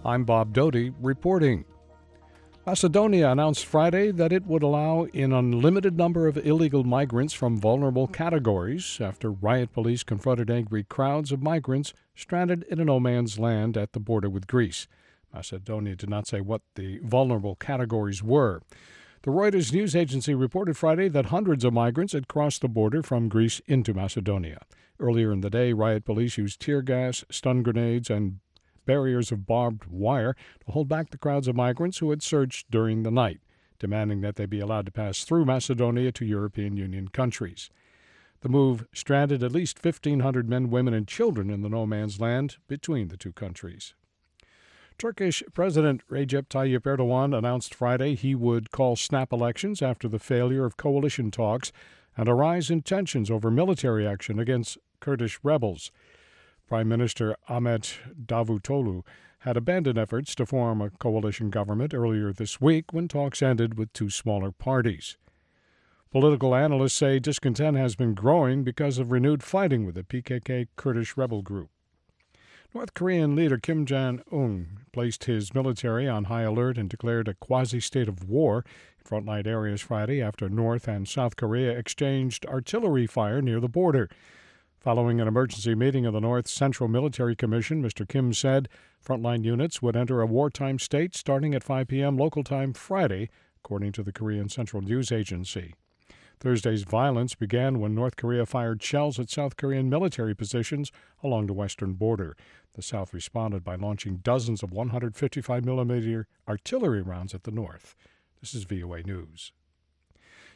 I'm Bob Doty reporting. Macedonia announced Friday that it would allow an unlimited number of illegal migrants from vulnerable categories after riot police confronted angry crowds of migrants stranded in a no-man's land at the border with Greece. Macedonia did not say what the vulnerable categories were. The Reuters news agency reported Friday that hundreds of migrants had crossed the border from Greece into Macedonia. Earlier in the day, riot police used tear gas, stun grenades, and barriers of barbed wire to hold back the crowds of migrants who had surged during the night, demanding that they be allowed to pass through Macedonia to European Union countries. The move stranded at least 1,500 men, women, and children in the no-man's land between the two countries. Turkish President Recep Tayyip Erdogan announced Friday he would call snap elections after the failure of coalition talks and a rise in tensions over military action against Kurdish rebels. Prime Minister Ahmet Davutoglu had abandoned efforts to form a coalition government earlier this week when talks ended with two smaller parties. Political analysts say discontent has been growing because of renewed fighting with the PKK Kurdish rebel group. North Korean leader Kim Jong-un placed his military on high alert and declared a quasi-state of war in frontline areas Friday after North and South Korea exchanged artillery fire near the border. Following an emergency meeting of the North Central Military Commission, Mr. Kim said frontline units would enter a wartime state starting at 5 p.m. local time Friday, according to the Korean Central News Agency. Thursday's violence began when North Korea fired shells at South Korean military positions along the western border. The South responded by launching dozens of 155mm artillery rounds at the North. This is VOA News.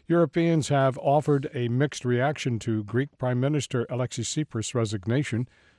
Europeans have offered a mixed reaction to Greek Prime Minister Alexis Tsipras' resignation.